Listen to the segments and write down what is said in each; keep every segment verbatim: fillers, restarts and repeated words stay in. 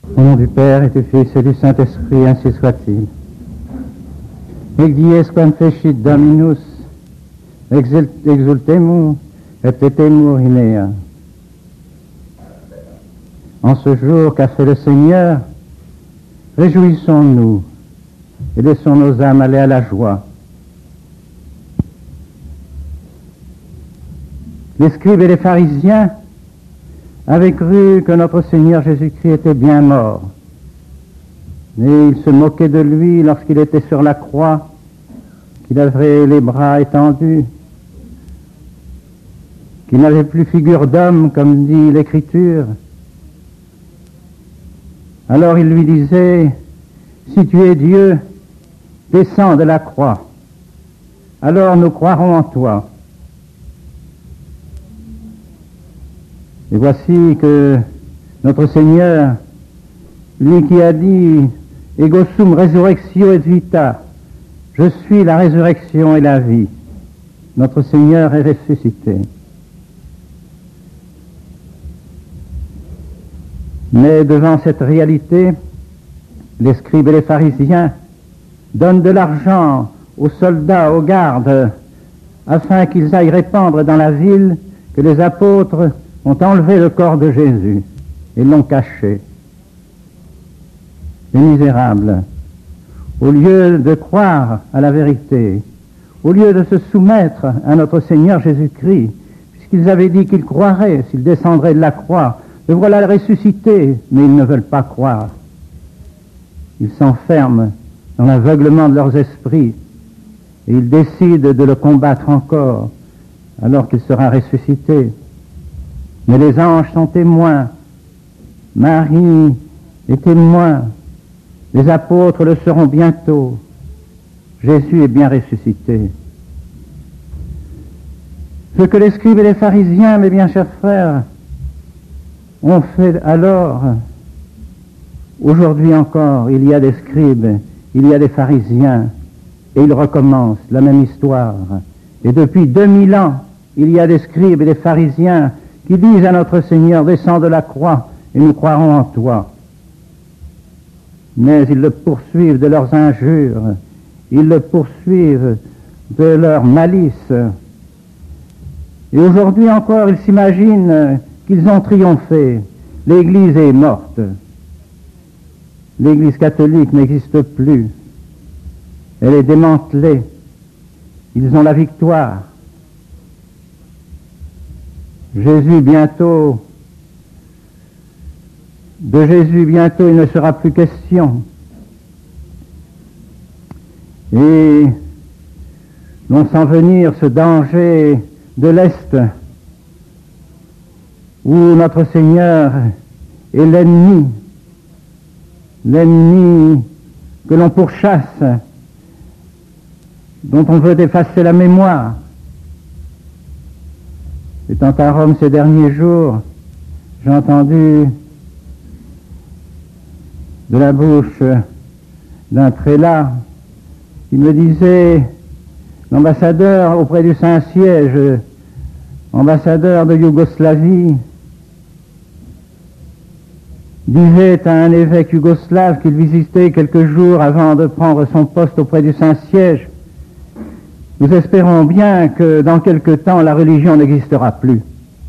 Au nom du Père et du Fils et du Saint-Esprit, ainsi soit-il. Et dies quam fecit Dominus, exultemur et petemur in ea. En ce jour qu'a fait le Seigneur, réjouissons-nous et laissons nos âmes aller à la joie. Les scribes et les pharisiens avaient cru que notre Seigneur Jésus-Christ était bien mort. Mais ils se moquaient de lui lorsqu'il était sur la croix, qu'il avait les bras étendus, qu'il n'avait plus figure d'homme, comme dit l'Écriture. Alors il lui disait, si tu es Dieu, descends de la croix, alors nous croirons en toi. Et voici que notre Seigneur, lui qui a dit, ego sum resurrectio et vita, je suis la résurrection et la vie, notre Seigneur est ressuscité. Mais devant cette réalité, les scribes et les pharisiens donnent de l'argent aux soldats, aux gardes, afin qu'ils aillent répandre dans la ville que les apôtres ont enlevé le corps de Jésus et l'ont caché. Les misérables, au lieu de croire à la vérité, au lieu de se soumettre à notre Seigneur Jésus-Christ, puisqu'ils avaient dit qu'ils croiraient s'ils descendraient de la croix, le voilà le ressuscité, mais ils ne veulent pas croire. Ils s'enferment dans l'aveuglement de leurs esprits et ils décident de le combattre encore alors qu'il sera ressuscité. Mais les anges sont témoins, Marie est témoin, les apôtres le seront bientôt. Jésus est bien ressuscité. Ce que les scribes et les pharisiens, mes bien chers frères, ont fait alors, aujourd'hui encore, il y a des scribes, il y a des pharisiens, et ils recommencent la même histoire. Et depuis deux mille ans, il y a des scribes et des pharisiens qui disent à notre Seigneur, descends de la croix et nous croirons en toi. Mais ils le poursuivent de leurs injures, ils le poursuivent de leur malice. Et aujourd'hui encore, ils s'imaginent qu'ils ont triomphé. L'Église est morte. L'Église catholique n'existe plus. Elle est démantelée. Ils ont la victoire. Jésus bientôt, de Jésus bientôt il ne sera plus question. Et l'on sent venir ce danger de l'Est, où notre Seigneur est l'ennemi, l'ennemi que l'on pourchasse, dont on veut effacer la mémoire. Étant à Rome ces derniers jours, j'ai entendu de la bouche d'un prélat qui me disait, l'ambassadeur auprès du Saint-Siège, ambassadeur de Yougoslavie, disait à un évêque yougoslave qu'il visitait quelques jours avant de prendre son poste auprès du Saint-Siège, nous espérons bien que dans quelque temps la religion n'existera plus.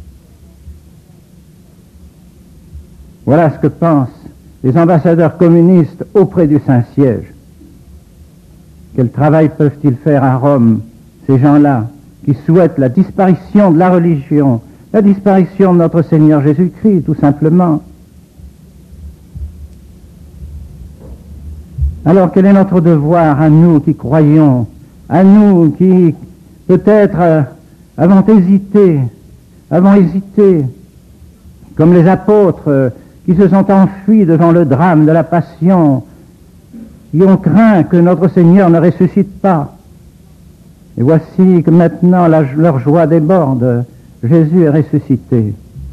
Voilà ce que pensent les ambassadeurs communistes auprès du Saint-Siège. Quel travail peuvent-ils faire à Rome, ces gens-là, qui souhaitent la disparition de la religion, la disparition de notre Seigneur Jésus-Christ, tout simplement. Alors quel est notre devoir à nous qui croyons, à nous qui peut-être euh, avons hésité, avons hésité, comme les apôtres euh, qui se sont enfuis devant le drame de la passion, qui ont craint que notre Seigneur ne ressuscite pas. Et voici que maintenant la, leur joie déborde, Jésus est ressuscité.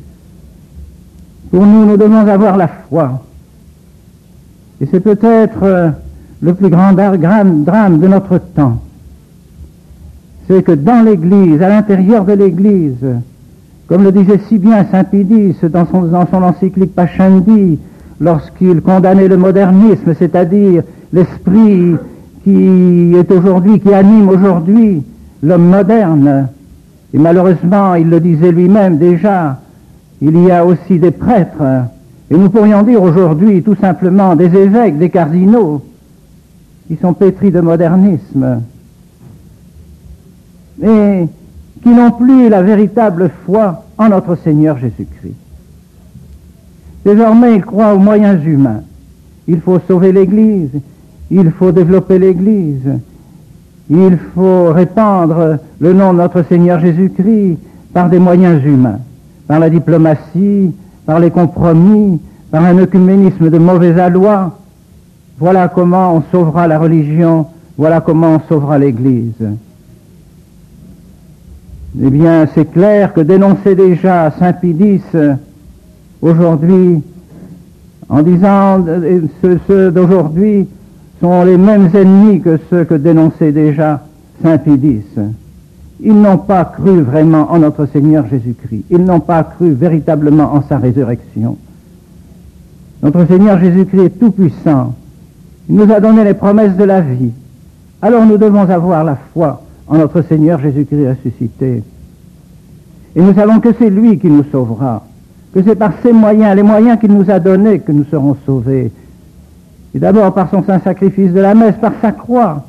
Pour nous, nous devons avoir la foi. Et c'est peut-être euh, le plus grand drame, drame de notre temps. C'est que dans l'Église, à l'intérieur de l'Église, comme le disait si bien saint Pidis dans son, dans son encyclique Pascendi, lorsqu'il condamnait le modernisme, c'est-à-dire l'esprit qui est aujourd'hui, qui anime aujourd'hui l'homme moderne. Et malheureusement, il le disait lui-même déjà, il y a aussi des prêtres, et nous pourrions dire aujourd'hui tout simplement des évêques, des cardinaux, qui sont pétris de modernisme, et qui n'ont plus la véritable foi en notre Seigneur Jésus-Christ. Désormais, ils croient aux moyens humains. Il faut sauver l'Église, il faut développer l'Église, il faut répandre le nom de notre Seigneur Jésus-Christ par des moyens humains, par la diplomatie, par les compromis, par un œcuménisme de mauvais aloi. Voilà comment on sauvera la religion, voilà comment on sauvera l'Église. Eh bien, c'est clair que dénoncer déjà Saint Pie X aujourd'hui, en disant que ceux, ceux d'aujourd'hui sont les mêmes ennemis que ceux que dénonçait déjà Saint Pie X. Ils n'ont pas cru vraiment en notre Seigneur Jésus-Christ. Ils n'ont pas cru véritablement en sa résurrection. Notre Seigneur Jésus-Christ est tout-puissant. Il nous a donné les promesses de la vie. Alors nous devons avoir la foi en notre Seigneur Jésus-Christ ressuscité. Et nous savons que c'est lui qui nous sauvera, que c'est par ses moyens, les moyens qu'il nous a donnés, que nous serons sauvés. Et d'abord par son saint sacrifice de la messe, par sa croix.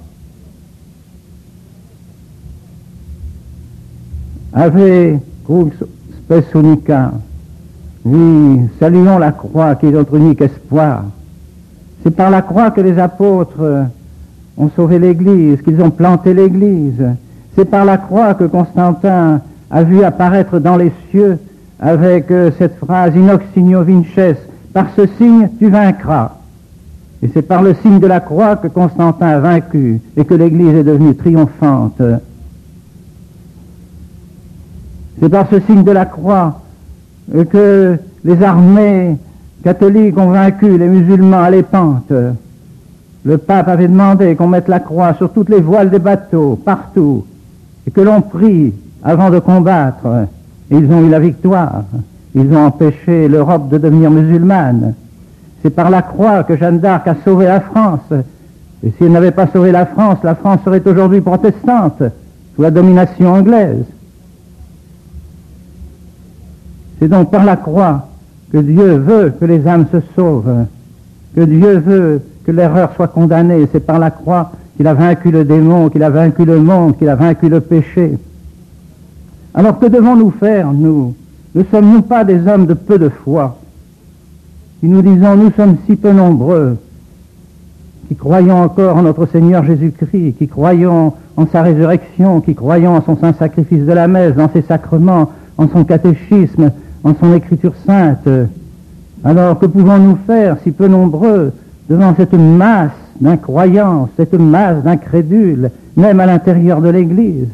Ave crux spes unica. Oui, saluons la croix qui est notre unique espoir. C'est par la croix que les apôtres ont sauvé l'Église, qu'ils ont planté l'Église. C'est par la croix que Constantin a vu apparaître dans les cieux avec euh, cette phrase « Inox signo vinces », par ce signe tu vaincras. Et c'est par le signe de la croix que Constantin a vaincu et que l'Église est devenue triomphante. C'est par ce signe de la croix que les armées catholiques ont vaincu les musulmans à l'épante. Le pape avait demandé qu'on mette la croix sur toutes les voiles des bateaux, partout, et que l'on prie avant de combattre. Et ils ont eu la victoire. Ils ont empêché l'Europe de devenir musulmane. C'est par la croix que Jeanne d'Arc a sauvé la France. Et si elle n'avait pas sauvé la France, la France serait aujourd'hui protestante, sous la domination anglaise. C'est donc par la croix que Dieu veut que les âmes se sauvent, que Dieu veut que l'erreur soit condamnée. C'est par la croix qu'il a vaincu le démon, qu'il a vaincu le monde, qu'il a vaincu le péché. Alors que devons-nous faire, nous? Ne sommes-nous pas des hommes de peu de foi, qui nous disons, nous sommes si peu nombreux, qui croyons encore en notre Seigneur Jésus-Christ, qui croyons en sa résurrection, qui croyons en son saint sacrifice de la messe, dans ses sacrements, en son catéchisme, en son écriture sainte. Alors que pouvons-nous faire, si peu nombreux, devant cette masse d'incroyance, cette masse d'incrédules, même à l'intérieur de l'Église?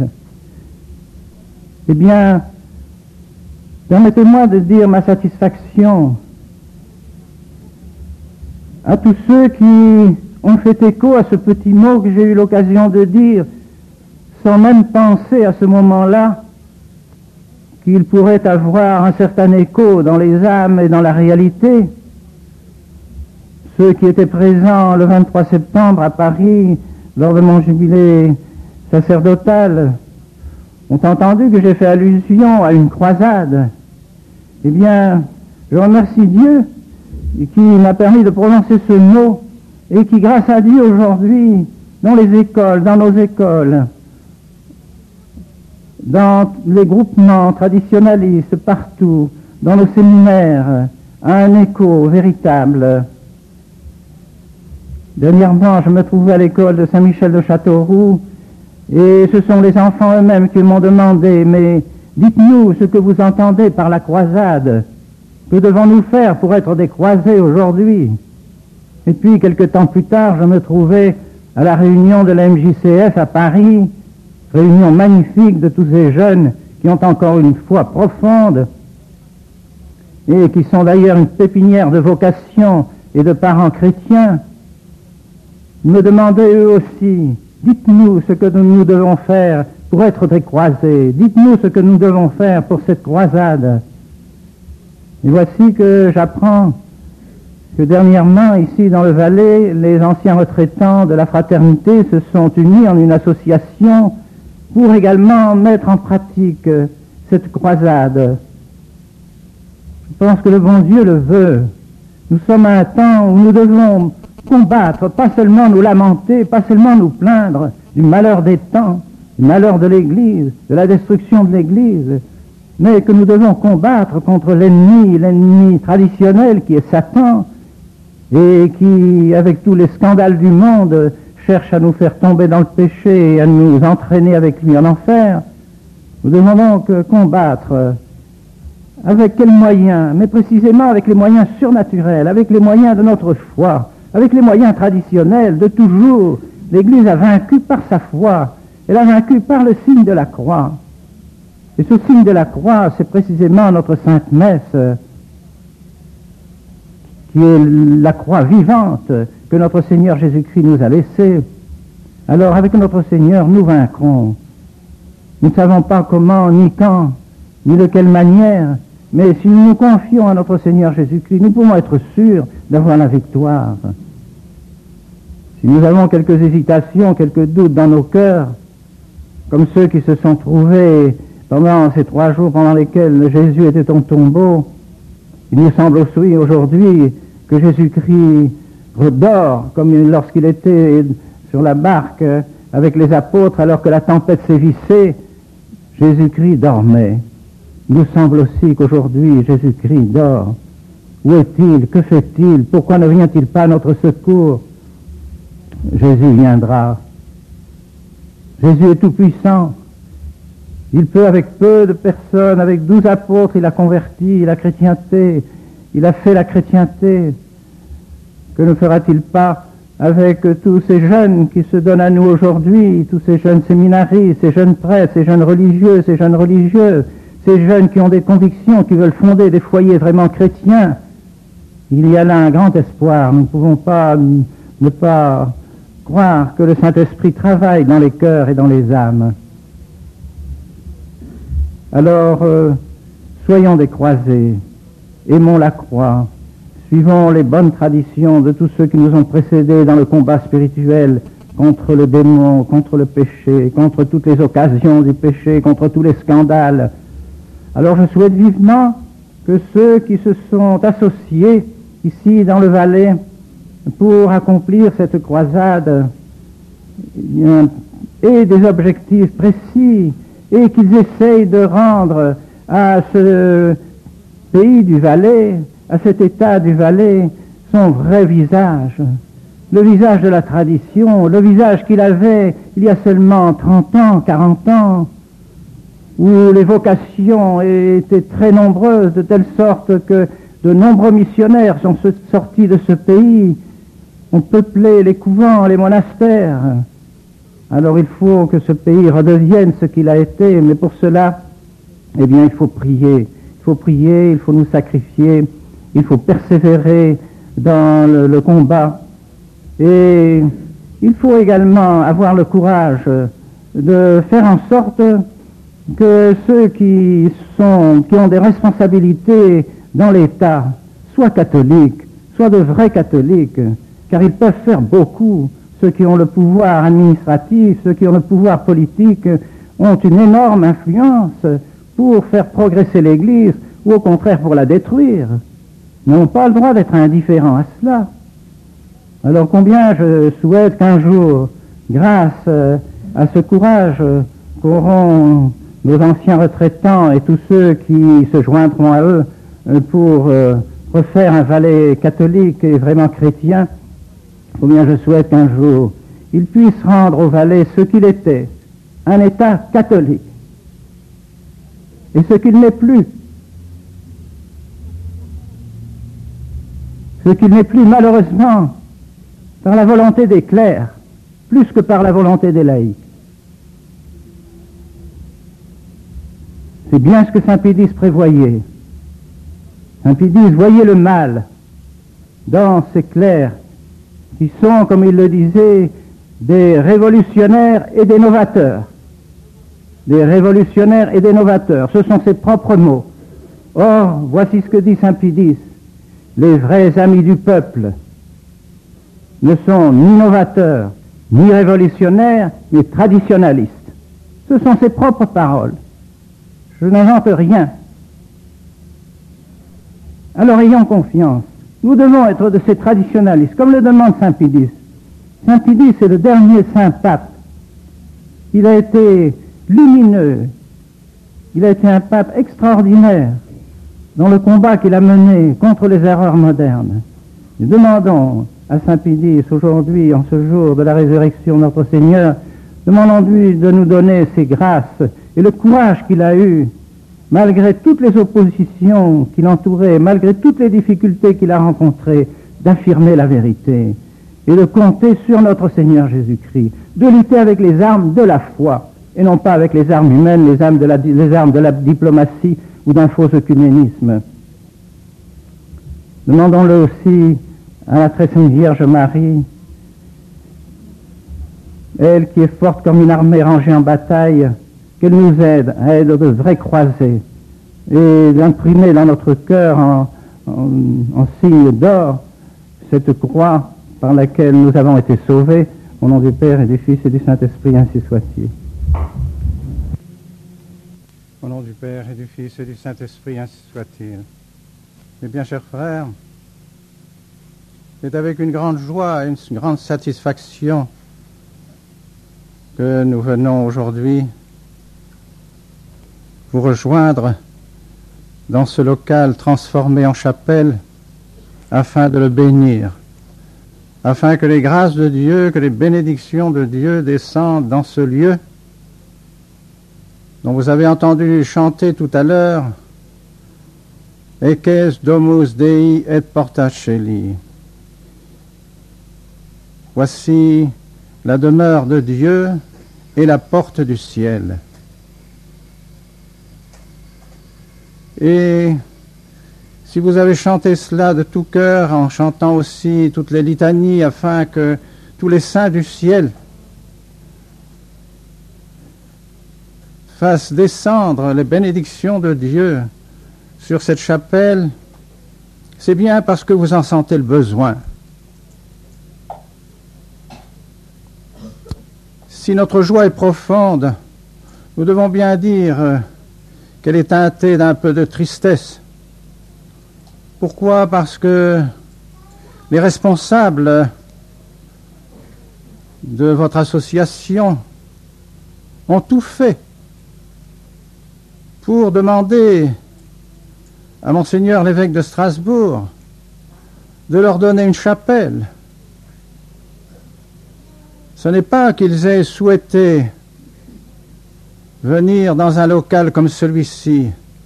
Eh bien, permettez-moi de dire ma satisfaction à tous ceux qui ont fait écho à ce petit mot que j'ai eu l'occasion de dire, sans même penser à ce moment-là qu'il pourrait avoir un certain écho dans les âmes et dans la réalité. Ceux qui étaient présents le vingt-trois septembre à Paris, lors de mon jubilé sacerdotal, ont entendu que j'ai fait allusion à une croisade. Eh bien, je remercie Dieu qui m'a permis de prononcer ce mot et qui, grâce à Dieu, aujourd'hui, dans les écoles, dans nos écoles, dans les groupements traditionnalistes, partout, dans nos séminaires, a un écho véritable. Dernièrement, je me trouvais à l'école de Saint-Michel de Châteauroux, et ce sont les enfants eux-mêmes qui m'ont demandé, mais dites-nous ce que vous entendez par la croisade. Que devons-nous faire pour être des croisés aujourd'hui? Et puis, quelque temps plus tard, je me trouvais à la réunion de la M J C F à Paris, réunion magnifique de tous ces jeunes qui ont encore une foi profonde et qui sont d'ailleurs une pépinière de vocation et de parents chrétiens. Ils me demandaient eux aussi, dites-nous ce que nous devons faire pour être des croisés, dites-nous ce que nous devons faire pour cette croisade. Et voici que j'apprends que dernièrement, ici dans le Valais, les anciens retraitants de la fraternité se sont unis en une association pour également mettre en pratique cette croisade. Je pense que le bon Dieu le veut. Nous sommes à un temps où nous devons combattre, pas seulement nous lamenter, pas seulement nous plaindre du malheur des temps, du malheur de l'Église, de la destruction de l'Église, mais que nous devons combattre contre l'ennemi, l'ennemi traditionnel qui est Satan, et qui, avec tous les scandales du monde, cherche à nous faire tomber dans le péché et à nous entraîner avec lui en enfer. Nous devons donc combattre. Avec quels moyens? Mais précisément avec les moyens surnaturels, avec les moyens de notre foi, avec les moyens traditionnels de toujours. L'Église a vaincu par sa foi, elle a vaincu par le signe de la croix. Et ce signe de la croix, c'est précisément notre Sainte Messe, qui est la croix vivante que notre Seigneur Jésus-Christ nous a laissée. Alors, avec notre Seigneur, nous vaincrons. Nous ne savons pas comment, ni quand, ni de quelle manière, mais si nous nous confions à notre Seigneur Jésus-Christ, nous pouvons être sûrs d'avoir la victoire. Si nous avons quelques hésitations, quelques doutes dans nos cœurs, comme ceux qui se sont trouvés pendant ces trois jours pendant lesquels Jésus était au tombeau, il nous semble aussi aujourd'hui que Jésus-Christ redort comme lorsqu'il était sur la barque avec les apôtres alors que la tempête sévissait. Jésus-Christ dormait. Il nous semble aussi qu'aujourd'hui Jésus-Christ dort. Où est-il? Que fait-il? Pourquoi ne vient-il pas à notre secours? Jésus viendra. Jésus est tout-puissant. Il peut, avec peu de personnes, avec douze apôtres, il a converti la chrétienté, il a fait la chrétienté. Que ne fera-t-il pas avec tous ces jeunes qui se donnent à nous aujourd'hui, tous ces jeunes séminaristes, ces jeunes prêtres, ces jeunes religieux, ces jeunes religieuses, ces jeunes qui ont des convictions, qui veulent fonder des foyers vraiment chrétiens? Il y a là un grand espoir. Nous ne pouvons pas ne pas croire que le Saint-Esprit travaille dans les cœurs et dans les âmes. Alors, euh, soyons des croisés, aimons la croix, suivons les bonnes traditions de tous ceux qui nous ont précédés dans le combat spirituel contre le démon, contre le péché, contre toutes les occasions du péché, contre tous les scandales. Alors je souhaite vivement que ceux qui se sont associés ici dans le Valais pour accomplir cette croisade aient des objectifs précis, et qu'ils essayent de rendre à ce pays du Valais, à cet état du Valais, son vrai visage, le visage de la tradition, le visage qu'il avait il y a seulement trente ans, quarante ans, où les vocations étaient très nombreuses, de telle sorte que de nombreux missionnaires sont sortis de ce pays, ont peuplé les couvents, les monastères. Alors il faut que ce pays redevienne ce qu'il a été, mais pour cela, eh bien, il faut prier. Il faut prier, il faut nous sacrifier, il faut persévérer dans le, le combat. Et il faut également avoir le courage de faire en sorte que ceux qui sont, qui ont des responsabilités dans l'État soient catholiques, soient de vrais catholiques, car ils peuvent faire beaucoup. Ceux qui ont le pouvoir administratif, ceux qui ont le pouvoir politique ont une énorme influence pour faire progresser l'Église ou au contraire pour la détruire. Ils n'ont pas le droit d'être indifférents à cela. Alors combien je souhaite qu'un jour, grâce à ce courage qu'auront nos anciens retraitants et tous ceux qui se joindront à eux pour refaire un Valais catholique et vraiment chrétien, combien je souhaite qu'un jour il puisse rendre au Valais ce qu'il était, un État catholique, et ce qu'il n'est plus, ce qu'il n'est plus malheureusement par la volonté des clercs, plus que par la volonté des laïcs. C'est bien ce que saint Pédis prévoyait. Saint Pédis voyait le mal dans ces clercs qui sont, comme il le disait, des révolutionnaires et des novateurs. Des révolutionnaires et des novateurs, ce sont ses propres mots. Or, voici ce que dit saint Pédis. les vrais amis du peuple ne sont ni novateurs, ni révolutionnaires, ni traditionalistes. Ce sont ses propres paroles. Je n'invente rien. Alors ayons confiance. Nous devons être de ces traditionalistes, comme le demande saint Pidis. Saint Pidis est le dernier saint pape. Il a été lumineux. Il a été un pape extraordinaire dans le combat qu'il a mené contre les erreurs modernes. Nous demandons à saint Pidis aujourd'hui, en ce jour de la résurrection de notre Seigneur, demandons-lui de nous donner ses grâces et le courage qu'il a eu, malgré toutes les oppositions qui l'entouraient, malgré toutes les difficultés qu'il a rencontrées, d'affirmer la vérité et de compter sur notre Seigneur Jésus-Christ, de lutter avec les armes de la foi et non pas avec les armes humaines, les armes de la, les armes de la diplomatie ou d'un faux œcuménisme. Demandons-le aussi à la très sainte Vierge Marie, elle qui est forte comme une armée rangée en bataille, qu'elle nous aide à être de vrais croisés et d'imprimer dans notre cœur en, en, en signe d'or cette croix par laquelle nous avons été sauvés. Au nom du Père et du Fils et du Saint-Esprit, ainsi soit-il. Au nom du Père et du Fils et du Saint-Esprit, ainsi soit-il. Mes bien chers frères, c'est avec une grande joie et une grande satisfaction que nous venons aujourd'hui vous rejoindre dans ce local transformé en chapelle afin de le bénir, afin que les grâces de Dieu, que les bénédictions de Dieu descendent dans ce lieu dont vous avez entendu chanter tout à l'heure « Eques domus Dei et porta celi ». Voici la demeure de Dieu et la porte du ciel. Et si vous avez chanté cela de tout cœur, en chantant aussi toutes les litanies, afin que tous les saints du ciel fassent descendre les bénédictions de Dieu sur cette chapelle, c'est bien parce que vous en sentez le besoin. Si notre joie est profonde, nous devons bien dire qu'elle est teintée d'un peu de tristesse. Pourquoi? Parce que les responsables de votre association ont tout fait pour demander à Monseigneur l'évêque de Strasbourg de leur donner une chapelle. Ce n'est pas qu'ils aient souhaité venir dans un local comme celui-ci.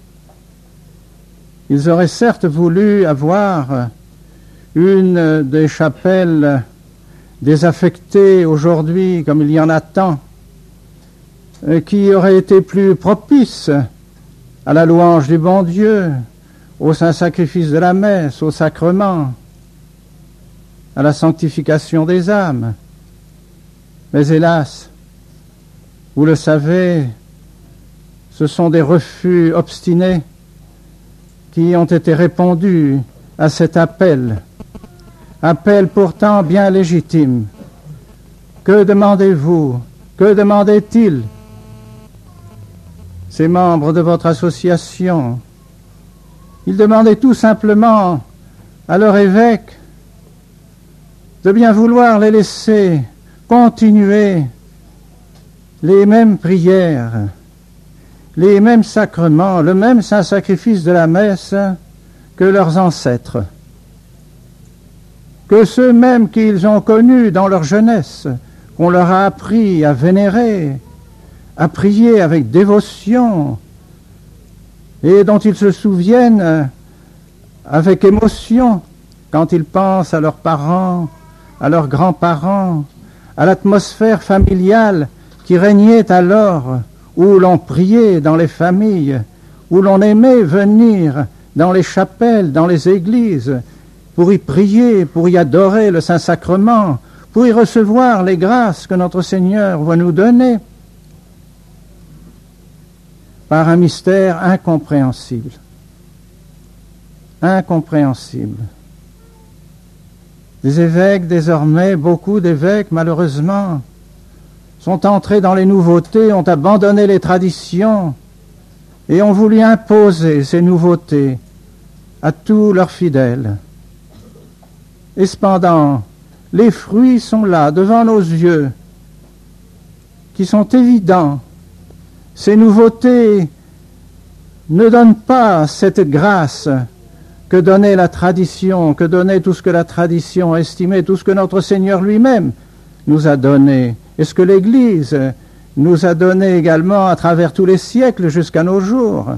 Ils auraient certes voulu avoir une des chapelles désaffectées aujourd'hui, comme il y en a tant, qui aurait été plus propice à la louange du bon Dieu, au saint sacrifice de la messe, au sacrement, à la sanctification des âmes. Mais hélas, vous le savez, ce sont des refus obstinés qui ont été répondus à cet appel, appel pourtant bien légitime. Que demandez-vous? Que demandaient-ils, ces membres de votre association? Ils demandaient tout simplement à leur évêque de bien vouloir les laisser continuer les mêmes prières, les mêmes sacrements, le même saint sacrifice de la messe que leurs ancêtres, que ceux mêmes qu'ils ont connus dans leur jeunesse, qu'on leur a appris à vénérer, à prier avec dévotion, et dont ils se souviennent avec émotion quand ils pensent à leurs parents, à leurs grands-parents, à l'atmosphère familiale qui régnait alors, où l'on priait dans les familles, où l'on aimait venir dans les chapelles, dans les églises, pour y prier, pour y adorer le Saint-Sacrement, pour y recevoir les grâces que notre Seigneur va nous donner, par un mystère incompréhensible. Incompréhensible. Les évêques, désormais, beaucoup d'évêques, malheureusement, sont entrés dans les nouveautés, ont abandonné les traditions et ont voulu imposer ces nouveautés à tous leurs fidèles. Et cependant, les fruits sont là, devant nos yeux, qui sont évidents. Ces nouveautés ne donnent pas cette grâce que donnait la tradition, que donnait tout ce que la tradition estimait, tout ce que notre Seigneur lui-même nous a donné, et ce que l'Église nous a donné également à travers tous les siècles jusqu'à nos jours.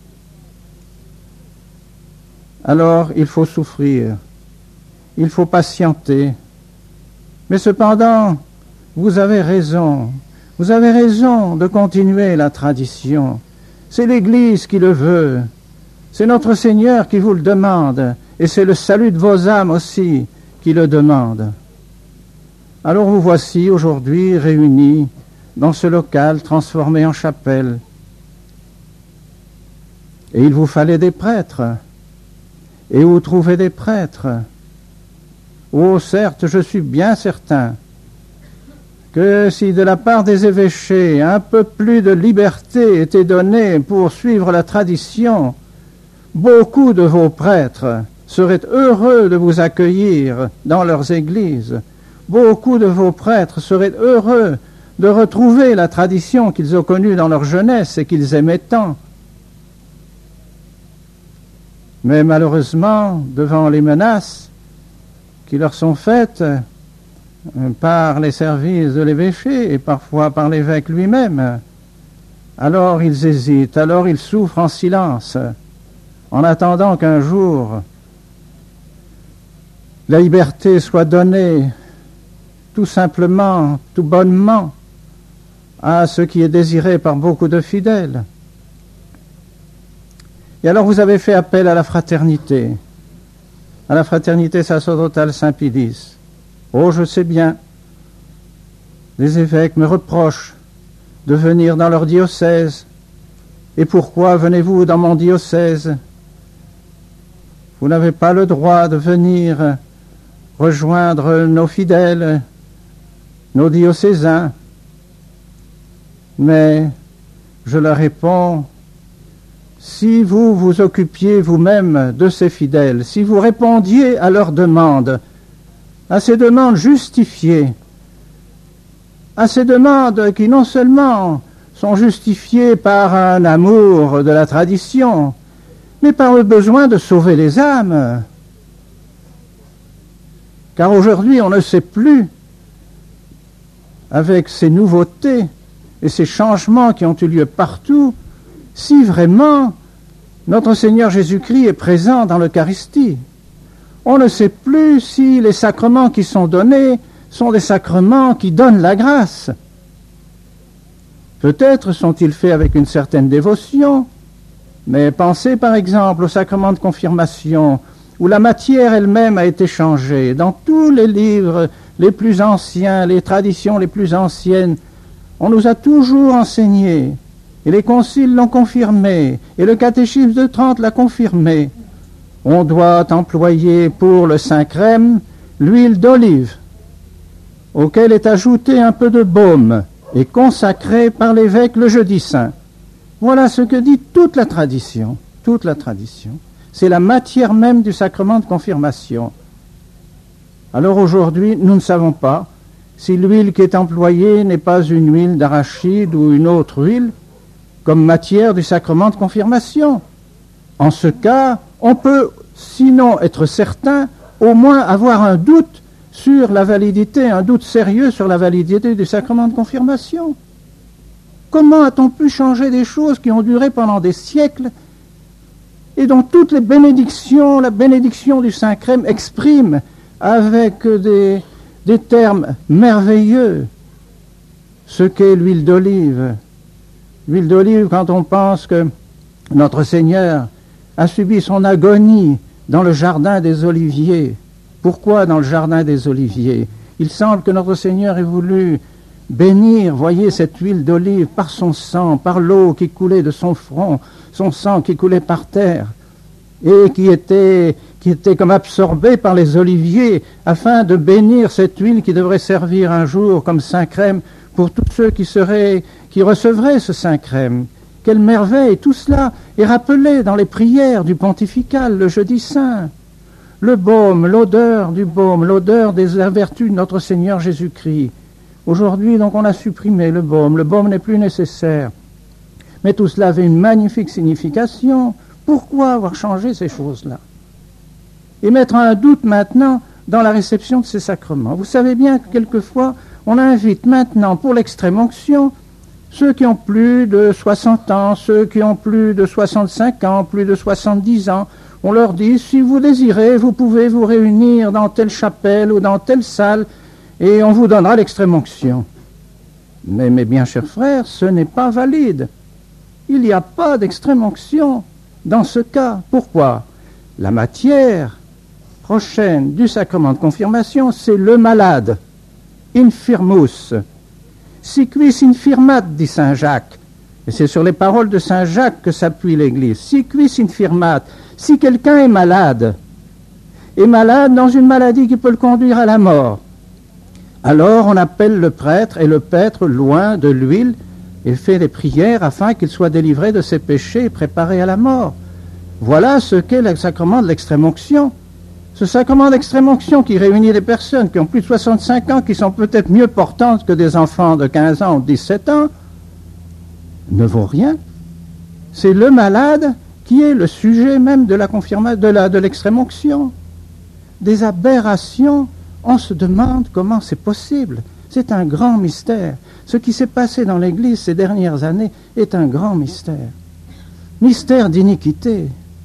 Alors, il faut souffrir, il faut patienter. Mais cependant, vous avez raison, vous avez raison de continuer la tradition. C'est l'Église qui le veut, c'est notre Seigneur qui vous le demande, et c'est le salut de vos âmes aussi qui le demande. Alors vous voici aujourd'hui réunis dans ce local transformé en chapelle. Et il vous fallait des prêtres. Et où trouver des prêtres? Oh, certes, je suis bien certain que si de la part des évêchés un peu plus de liberté était donnée pour suivre la tradition, beaucoup de vos prêtres seraient heureux de vous accueillir dans leurs églises. Beaucoup de vos prêtres seraient heureux de retrouver la tradition qu'ils ont connue dans leur jeunesse et qu'ils aimaient tant. Mais malheureusement, devant les menaces qui leur sont faites par les services de l'évêché et parfois par l'évêque lui-même, alors ils hésitent, alors ils souffrent en silence, en attendant qu'un jour la liberté soit donnée tout simplement, tout bonnement, à ce qui est désiré par beaucoup de fidèles. Et alors vous avez fait appel à la fraternité, à la fraternité sacerdotale Saint-Pédis. Oh, je sais bien, les évêques me reprochent de venir dans leur diocèse. Et pourquoi venez-vous dans mon diocèse? Vous n'avez pas le droit de venir rejoindre nos fidèles, nos diocésains. Mais je leur réponds, si vous vous occupiez vous-même de ces fidèles, si vous répondiez à leurs demandes, à ces demandes justifiées, à ces demandes qui non seulement sont justifiées par un amour de la tradition, mais par le besoin de sauver les âmes. Car aujourd'hui, on ne sait plus, avec ces nouveautés et ces changements qui ont eu lieu partout, si vraiment notre Seigneur Jésus-Christ est présent dans l'Eucharistie. On ne sait plus si les sacrements qui sont donnés sont des sacrements qui donnent la grâce. Peut-être sont-ils faits avec une certaine dévotion, mais pensez par exemple au sacrement de confirmation, où la matière elle-même a été changée. Dans tous les livres les plus anciens, les traditions les plus anciennes, on nous a toujours enseigné, et les conciles l'ont confirmé, et le catéchisme de Trente l'a confirmé. On doit employer pour le Saint-Crème l'huile d'olive, auquel est ajouté un peu de baume, et consacré par l'évêque le jeudi saint. Voilà ce que dit toute la tradition, toute la tradition. C'est la matière même du sacrement de confirmation. Alors aujourd'hui, nous ne savons pas si l'huile qui est employée n'est pas une huile d'arachide ou une autre huile, comme matière du sacrement de confirmation. En ce cas, on peut, sinon être certain, au moins avoir un doute sur la validité, un doute sérieux sur la validité du sacrement de confirmation. Comment a-t-on pu changer des choses qui ont duré pendant des siècles et dont toutes les bénédictions, la bénédiction du Saint-Crème exprime avec des, des termes merveilleux ce qu'est l'huile d'olive. L'huile d'olive, quand on pense que notre Seigneur a subi son agonie dans le jardin des Oliviers. Pourquoi dans le jardin des Oliviers? Il semble que notre Seigneur ait voulu bénir, voyez, cette huile d'olive par son sang, par l'eau qui coulait de son front, son sang qui coulait par terre. et qui étaient, qui étaient comme absorbés par les oliviers afin de bénir cette huile qui devrait servir un jour comme saint crème pour tous ceux qui seraient, qui recevraient ce saint crème. Quelle merveille! Tout cela est rappelé dans les prières du pontifical le jeudi saint. Le baume, l'odeur du baume, l'odeur des vertus de notre Seigneur Jésus-Christ. Aujourd'hui, donc, on a supprimé le baume. Le baume n'est plus nécessaire. Mais tout cela avait une magnifique signification. Pourquoi avoir changé ces choses-là? Et mettre un doute maintenant dans la réception de ces sacrements. Vous savez bien que quelquefois, on invite maintenant pour l'extrême-onction ceux qui ont plus de soixante ans, ceux qui ont plus de soixante-cinq ans, plus de soixante-dix ans. On leur dit, si vous désirez, vous pouvez vous réunir dans telle chapelle ou dans telle salle et on vous donnera l'extrême-onction. Mais mes bien chers frères, ce n'est pas valide. Il n'y a pas d'extrême-onction dans ce cas. Pourquoi? La matière prochaine du sacrement de confirmation, c'est le malade. Infirmus. Si quis infirmat, dit saint Jacques. Et c'est sur les paroles de saint Jacques que s'appuie l'Église. Si quis infirmat. Si quelqu'un est malade, est malade dans une maladie qui peut le conduire à la mort, alors on appelle le prêtre, et le prêtre, loin de l'huile, il fait des prières afin qu'il soit délivré de ses péchés et préparé à la mort. Voilà ce qu'est le sacrement de l'extrême-onction. Ce sacrement d'extrême-onction qui réunit des personnes qui ont plus de soixante-cinq ans, qui sont peut-être mieux portantes que des enfants de quinze ans ou dix-sept ans, ne vaut rien. C'est le malade qui est le sujet même de la confirmation, de la, de l'extrême-onction. Des aberrations, on se demande comment c'est possible. C'est un grand mystère. Ce qui s'est passé dans l'Église ces dernières années est un grand mystère. Mystère d'iniquité.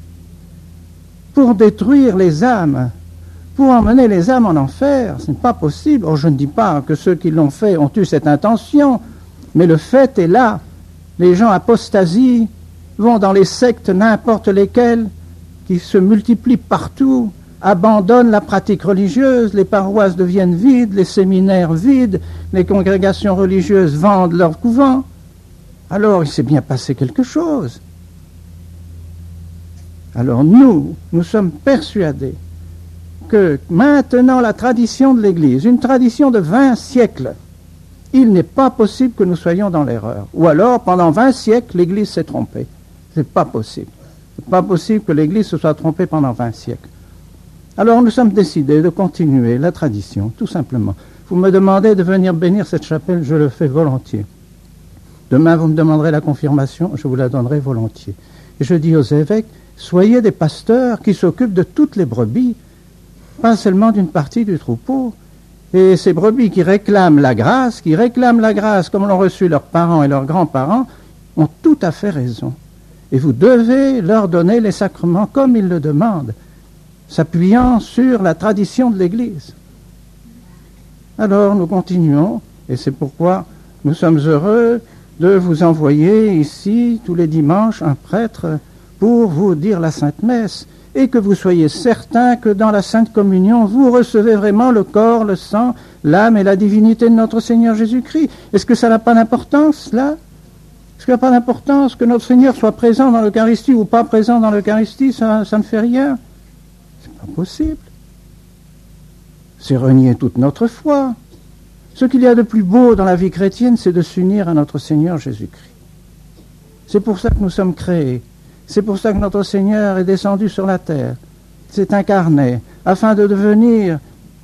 Pour détruire les âmes, pour emmener les âmes en enfer, ce n'est pas possible. Or, je ne dis pas que ceux qui l'ont fait ont eu cette intention, mais le fait est là. Les gens apostasient, vont dans les sectes n'importe lesquelles, qui se multiplient partout, abandonnent la pratique religieuse, les paroisses deviennent vides, les séminaires vides, les congrégations religieuses vendent leurs couvents. Alors il s'est bien passé quelque chose. Alors nous, nous sommes persuadés que maintenant la tradition de l'Église, une tradition de vingt siècles, il n'est pas possible que nous soyons dans l'erreur. Ou alors, pendant vingt siècles, l'Église s'est trompée. C'est pas possible. C'est pas possible que l'Église se soit trompée pendant vingt siècles. Alors nous sommes décidés de continuer la tradition, tout simplement. Vous me demandez de venir bénir cette chapelle, je le fais volontiers. Demain, vous me demanderez la confirmation, je vous la donnerai volontiers. Et je dis aux évêques, soyez des pasteurs qui s'occupent de toutes les brebis, pas seulement d'une partie du troupeau. Et ces brebis qui réclament la grâce, qui réclament la grâce comme l'ont reçu leurs parents et leurs grands-parents, ont tout à fait raison. Et vous devez leur donner les sacrements comme ils le demandent, s'appuyant sur la tradition de l'Église. Alors nous continuons, et c'est pourquoi nous sommes heureux de vous envoyer ici tous les dimanches un prêtre pour vous dire la Sainte Messe, et que vous soyez certains que dans la Sainte Communion, vous recevez vraiment le corps, le sang, l'âme et la divinité de notre Seigneur Jésus-Christ. Est-ce que ça n'a pas d'importance, là? Est-ce qu'il n'y a pas d'importance que notre Seigneur soit présent dans l'Eucharistie ou pas présent dans l'Eucharistie? Ça, ça ne fait rien. C'est pas possible. C'est renier toute notre foi. Ce qu'il y a de plus beau dans la vie chrétienne, c'est de s'unir à notre Seigneur Jésus-Christ. C'est pour ça que nous sommes créés. C'est pour ça que notre Seigneur est descendu sur la terre, s'est incarné, afin de devenir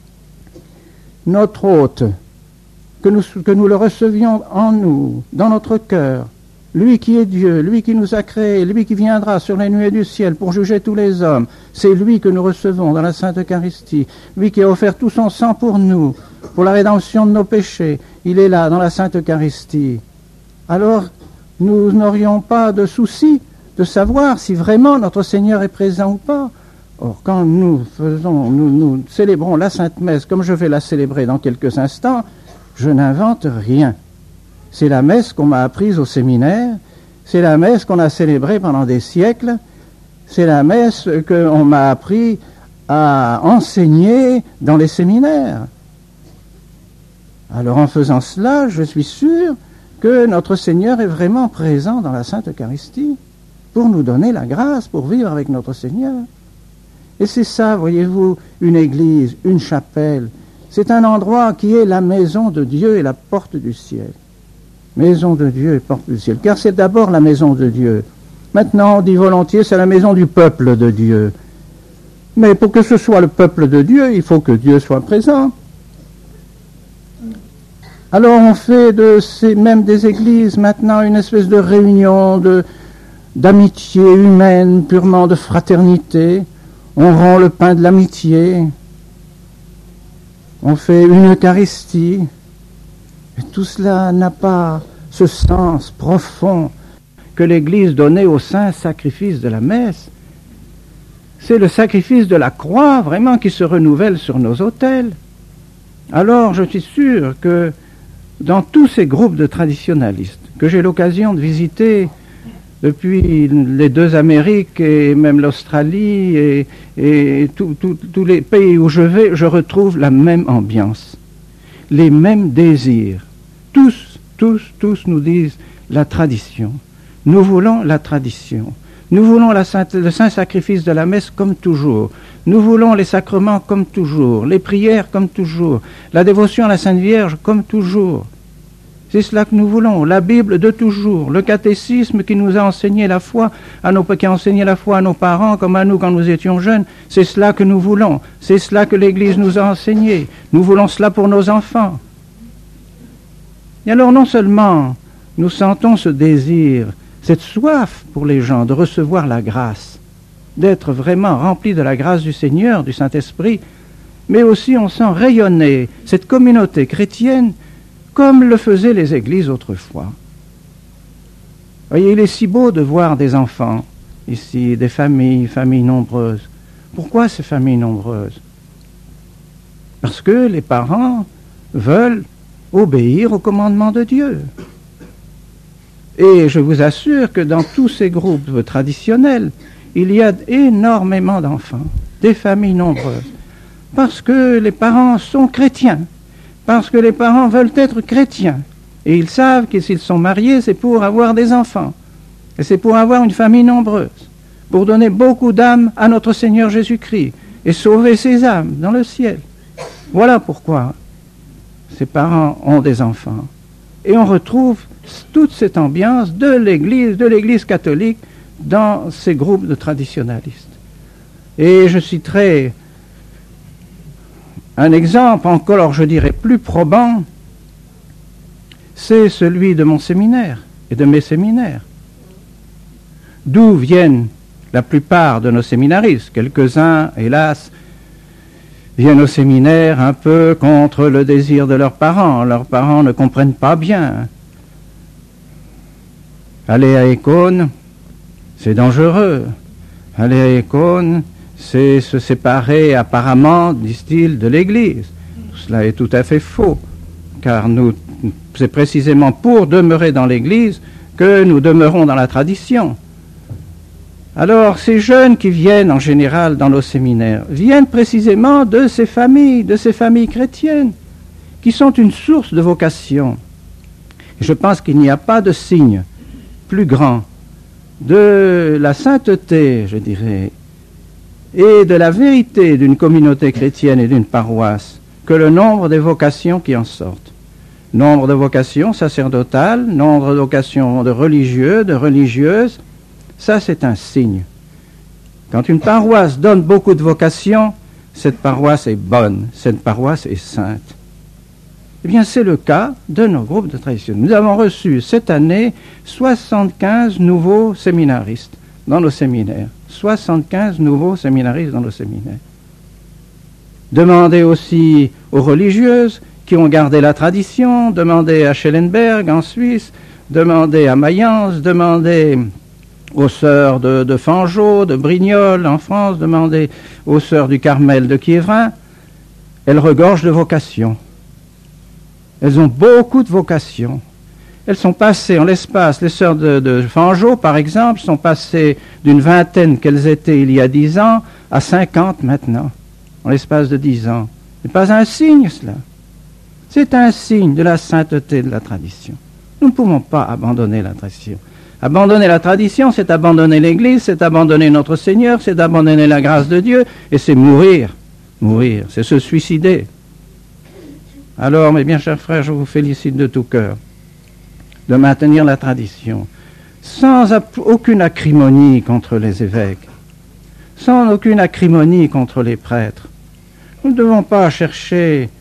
notre hôte, que nous, que nous le recevions en nous, dans notre cœur, lui qui est Dieu, lui qui nous a créés, lui qui viendra sur les nuées du ciel pour juger tous les hommes. C'est lui que nous recevons dans la Sainte Eucharistie, lui qui a offert tout son sang pour nous, pour la rédemption de nos péchés. Il est là, dans la Sainte Eucharistie. Alors, nous n'aurions pas de souci de savoir si vraiment notre Seigneur est présent ou pas. Or, quand nous faisons, nous, nous célébrons la Sainte Messe, comme je vais la célébrer dans quelques instants, je n'invente rien. C'est la messe qu'on m'a apprise au séminaire, c'est la messe qu'on a célébrée pendant des siècles, c'est la messe qu'on m'a appris à enseigner dans les séminaires. Alors en faisant cela, je suis sûr que notre Seigneur est vraiment présent dans la Sainte Eucharistie. pour nous donner la grâce pour vivre avec notre Seigneur. Et c'est ça, voyez-vous, une église, une chapelle. C'est un endroit qui est la maison de Dieu et la porte du ciel. Maison de Dieu et porte du ciel. Car c'est d'abord la maison de Dieu. Maintenant, on dit volontiers, c'est la maison du peuple de Dieu. Mais pour que ce soit le peuple de Dieu, il faut que Dieu soit présent. Alors on fait de ces, même des églises maintenant une espèce de réunion de, d'amitié humaine, purement de fraternité. On rend le pain de l'amitié. On fait une Eucharistie. Et tout cela n'a pas ce sens profond que l'Église donnait au saint sacrifice de la messe. C'est le sacrifice de la croix, vraiment, qui se renouvelle sur nos autels. Alors, je suis sûr que dans tous ces groupes de traditionalistes que j'ai l'occasion de visiter depuis les deux Amériques et même l'Australie et, et tous les pays où je vais, je retrouve la même ambiance, les mêmes désirs. Tous, tous, tous nous disent la tradition. Nous voulons la tradition. Nous voulons la sainte, le saint sacrifice de la messe comme toujours. Nous voulons les sacrements comme toujours, les prières comme toujours, la dévotion à la Sainte Vierge comme toujours. C'est cela que nous voulons, la Bible de toujours, le catéchisme qui nous a enseigné la foi, à nos, qui a enseigné la foi à nos parents comme à nous quand nous étions jeunes. C'est cela que nous voulons, c'est cela que l'Église nous a enseigné. Nous voulons cela pour nos enfants. Et alors non seulement nous sentons ce désir, cette soif pour les gens de recevoir la grâce, d'être vraiment remplis de la grâce du Seigneur, du Saint-Esprit, mais aussi on sent rayonner cette communauté chrétienne comme le faisaient les églises autrefois. Voyez, il est si beau de voir des enfants, ici, des familles, familles nombreuses. Pourquoi ces familles nombreuses? Parce que les parents veulent obéir au commandement de Dieu. Et je vous assure que dans tous ces groupes traditionnels, il y a énormément d'enfants, des familles nombreuses, parce que les parents sont chrétiens, parce que les parents veulent être chrétiens, et ils savent que s'ils sont mariés, c'est pour avoir des enfants, et c'est pour avoir une famille nombreuse, pour donner beaucoup d'âmes à notre Seigneur Jésus-Christ, et sauver ces âmes dans le ciel. Voilà pourquoi ces parents ont des enfants. Et on retrouve toute cette ambiance de l'Église, de l'Église catholique, dans ces groupes de traditionalistes. Et je citerai un exemple encore, je dirais, plus probant, c'est celui de mon séminaire et de mes séminaires. D'où viennent la plupart de nos séminaristes. Quelques-uns, hélas, viennent au séminaire un peu contre le désir de leurs parents. Leurs parents ne comprennent pas bien. Aller à Écône, c'est dangereux. Aller à Écône, c'est se séparer apparemment, disent-ils, de l'Église. Cela est tout à fait faux, car nous, c'est précisément pour demeurer dans l'Église que nous demeurons dans la tradition. Alors, ces jeunes qui viennent en général dans nos séminaires viennent précisément de ces familles, de ces familles chrétiennes, qui sont une source de vocation. Et je pense qu'il n'y a pas de signe plus grand de la sainteté, je dirais, et de la vérité d'une communauté chrétienne et d'une paroisse que le nombre des vocations qui en sortent. Nombre de vocations sacerdotales, nombre de vocations de religieux, de religieuses, ça c'est un signe. Quand une paroisse donne beaucoup de vocations, cette paroisse est bonne, cette paroisse est sainte. Eh bien, c'est le cas de nos groupes de tradition. Nous avons reçu cette année soixante-quinze nouveaux séminaristes dans nos séminaires. soixante-quinze nouveaux séminaristes dans nos séminaires. Demandez aussi aux religieuses qui ont gardé la tradition, demandez à Schellenberg en Suisse, demandez à Mayence, demandez aux sœurs de, de Fangeau, de Brignoles en France, demandez aux sœurs du Carmel de Quiévrain. Elles regorgent de vocations. Elles ont beaucoup de vocations. Elles sont passées en l'espace, les sœurs de, de Fangeau, par exemple, sont passées d'une vingtaine qu'elles étaient il y a dix ans à cinquante maintenant, en l'espace de dix ans. Ce n'est pas un signe, cela. C'est un signe de la sainteté de la tradition. Nous ne pouvons pas abandonner la tradition. Abandonner la tradition, c'est abandonner l'Église, c'est abandonner notre Seigneur, c'est abandonner la grâce de Dieu, et c'est mourir, mourir, c'est se suicider. Alors, mes bien chers frères, je vous félicite de tout cœur de maintenir la tradition, sans aucune acrimonie contre les évêques, sans aucune acrimonie contre les prêtres. Nous ne devons pas chercher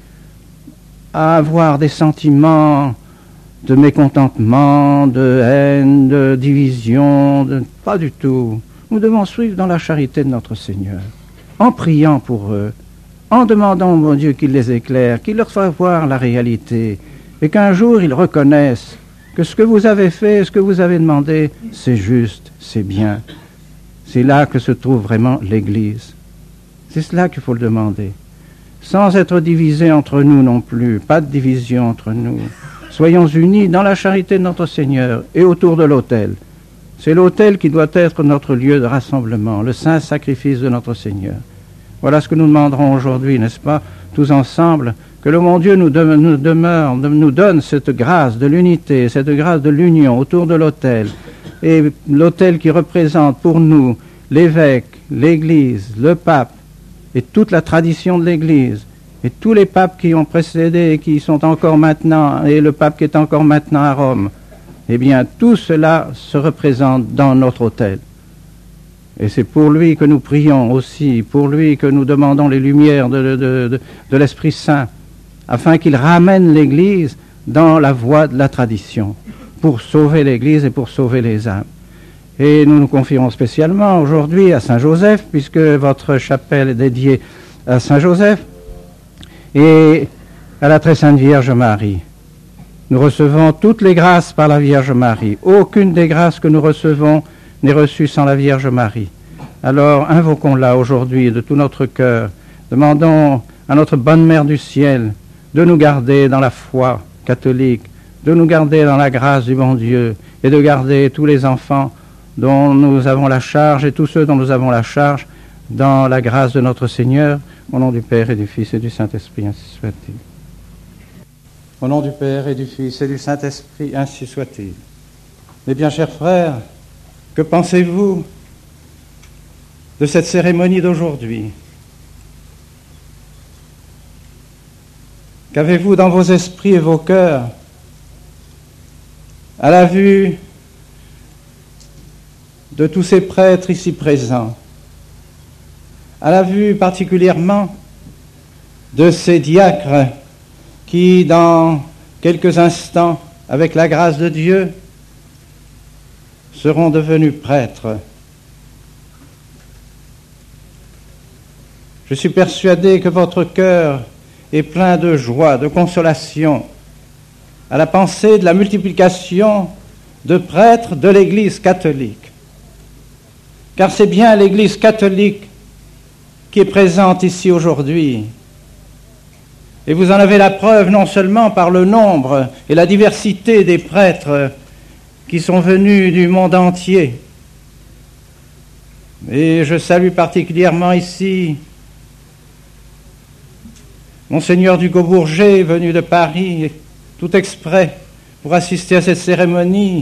à avoir des sentiments de mécontentement, de haine, de division, de... pas du tout. Nous devons suivre dans la charité de notre Seigneur, en priant pour eux, en demandant au bon Dieu qu'il les éclaire, qu'il leur fasse voir la réalité, et qu'un jour ils reconnaissent que ce que vous avez fait, ce que vous avez demandé, c'est juste, c'est bien. C'est là que se trouve vraiment l'Église. C'est cela qu'il faut le demander. Sans être divisés entre nous non plus, pas de division entre nous. Soyons unis dans la charité de notre Seigneur et autour de l'autel. C'est l'autel qui doit être notre lieu de rassemblement, le saint sacrifice de notre Seigneur. Voilà ce que nous demanderons aujourd'hui, n'est-ce pas, tous ensemble, que le bon Dieu nous, de, nous demeure, nous donne cette grâce de l'unité, cette grâce de l'union autour de l'autel. Et l'autel qui représente pour nous l'évêque, l'Église, le pape, et toute la tradition de l'Église, et tous les papes qui ont précédé et qui sont encore maintenant, et le pape qui est encore maintenant à Rome, eh bien, tout cela se représente dans notre autel. Et c'est pour lui que nous prions aussi, pour lui que nous demandons les lumières de, de, de, de l'Esprit Saint, afin qu'il ramène l'Église dans la voie de la tradition, pour sauver l'Église et pour sauver les âmes. Et nous nous confions spécialement aujourd'hui à Saint-Joseph, puisque votre chapelle est dédiée à Saint-Joseph, et à la très sainte Vierge Marie. Nous recevons toutes les grâces par la Vierge Marie. Aucune des grâces que nous recevons n'est reçue sans la Vierge Marie. Alors invoquons-la aujourd'hui de tout notre cœur. Demandons à notre bonne Mère du ciel de nous garder dans la foi catholique, de nous garder dans la grâce du bon Dieu, et de garder tous les enfants dont nous avons la charge, et tous ceux dont nous avons la charge, dans la grâce de notre Seigneur, au nom du Père et du Fils et du Saint-Esprit, ainsi soit-il. Au nom du Père et du Fils et du Saint-Esprit, ainsi soit-il. Mes bien chers frères, que pensez-vous de cette cérémonie d'aujourd'hui? Qu'avez-vous dans vos esprits et vos cœurs à la vue de tous ces prêtres ici présents, à la vue particulièrement de ces diacres qui, dans quelques instants, avec la grâce de Dieu, seront devenus prêtres? Je suis persuadé que votre cœur est plein de joie, de consolation, à la pensée de la multiplication de prêtres de l'Église catholique. Car c'est bien l'Église catholique qui est présente ici aujourd'hui. Et vous en avez la preuve non seulement par le nombre et la diversité des prêtres qui sont venus du monde entier. Et je salue particulièrement ici Monseigneur Dugo-Bourget, venu de Paris, tout exprès, pour assister à cette cérémonie.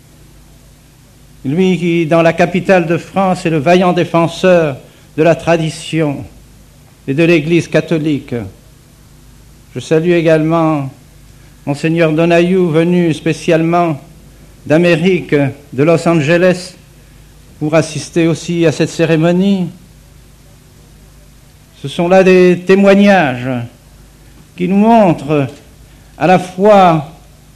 Lui qui, dans la capitale de France, est le vaillant défenseur de la tradition et de l'Église catholique. Je salue également Monseigneur Donayou, venu spécialement d'Amérique, de Los Angeles, pour assister aussi à cette cérémonie. Ce sont là des témoignages qui nous montrent à la fois